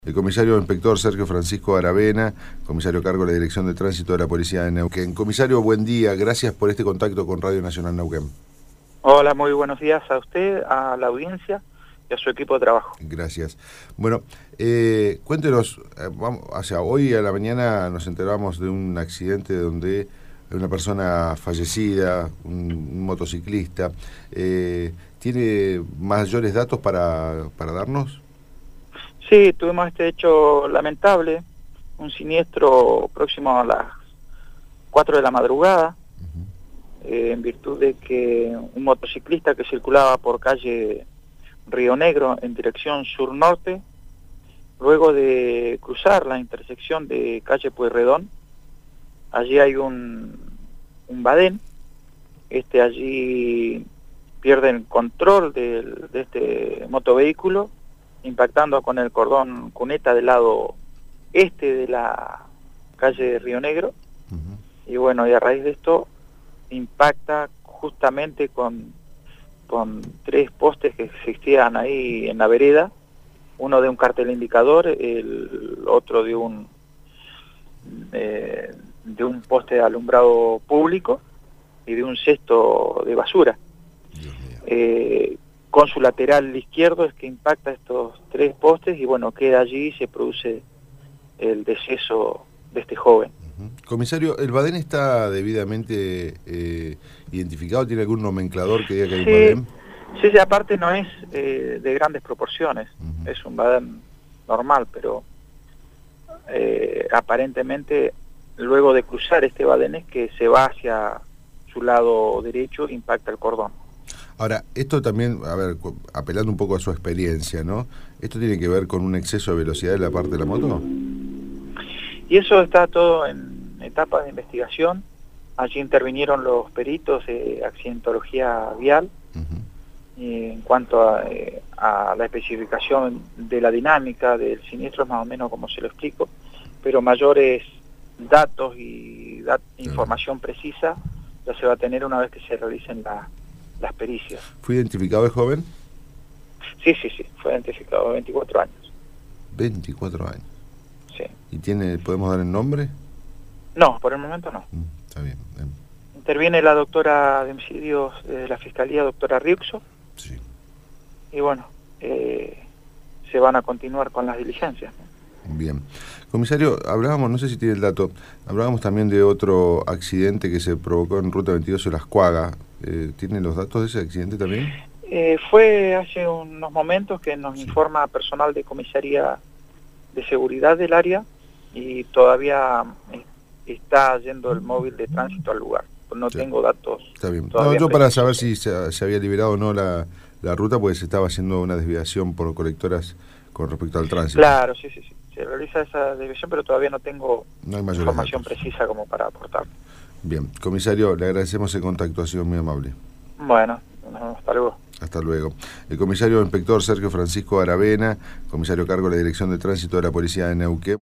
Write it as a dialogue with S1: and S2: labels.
S1: El comisario inspector Sergio Francisco Aravena, comisario a cargo de la Dirección de Tránsito de la Policía de Neuquén. Comisario, buen día, gracias por este contacto con Radio Nacional Neuquén.
S2: Hola, muy buenos días a usted, a la audiencia y a su equipo de trabajo.
S1: Gracias. Bueno, cuéntenos, hoy a la mañana nos enteramos de un accidente donde una persona fallecida, un motociclista. ¿Tiene mayores datos para darnos?
S2: Sí, tuvimos este hecho lamentable, un siniestro próximo a las 4 de la madrugada, en virtud de que un motociclista que circulaba por calle Río Negro en dirección sur-norte, luego de cruzar la intersección de calle Pueyrredón, allí hay un badén, allí pierde el control de este motovehículo, impactando con el cordón cuneta del lado este de la calle Río Negro, y bueno, y a raíz de esto impacta justamente con 3 postes que existían ahí en la vereda, uno de un cartel indicador, el otro de un poste de alumbrado público y de un cesto de basura. Con su lateral izquierdo es que impacta estos 3 postes y bueno, queda allí y se produce el deceso de este joven.
S1: Comisario, ¿el badén está debidamente identificado? ¿Tiene algún nomenclador que diga que hay un badén?
S2: Sí, aparte no es de grandes proporciones, es un badén normal, pero aparentemente luego de cruzar este badén es que se va hacia su lado derecho, impacta el cordón.
S1: Ahora, esto también, a ver, apelando un poco a su experiencia, ¿no? ¿Esto tiene que ver con un exceso de velocidad de la parte de la moto?
S2: Y eso está todo en etapas de investigación. Allí intervinieron los peritos de accidentología vial en cuanto a la especificación de la dinámica del siniestro, más o menos como se lo explico, pero mayores datos y información precisa ya se va a tener una vez que se realicen las pericias.
S1: ¿Fue identificado el joven?
S2: Sí, fue identificado, de 24 años.
S1: 24 años.
S2: Sí.
S1: ¿Y podemos dar el nombre?
S2: No, por el momento no.
S1: Está bien.
S2: Interviene la doctora de homicidios de la Fiscalía, doctora Riuxo.
S1: Sí.
S2: Y bueno, se van a continuar con las diligencias.
S1: Bien. Comisario, hablábamos, no sé si tiene el dato, hablábamos también de otro accidente que se provocó en Ruta 22 en Las Cuagas. ¿Tienen los datos de ese accidente también?
S2: Fue hace unos momentos que nos informa personal de comisaría de seguridad del área y todavía está yendo el móvil de tránsito al lugar. No tengo datos.
S1: Está bien. No, yo para saber si se había liberado o no la ruta, porque se estaba haciendo una desviación por colectoras con respecto al tránsito.
S2: Claro, sí. Se realiza esa desviación, pero todavía no tengo información precisa como para aportar.
S1: Bien. Comisario, le agradecemos el contacto, ha sido muy amable.
S2: Bueno, hasta luego.
S1: Hasta luego. El comisario inspector Sergio Francisco Aravena, comisario a cargo de la Dirección de Tránsito de la Policía de Neuquén.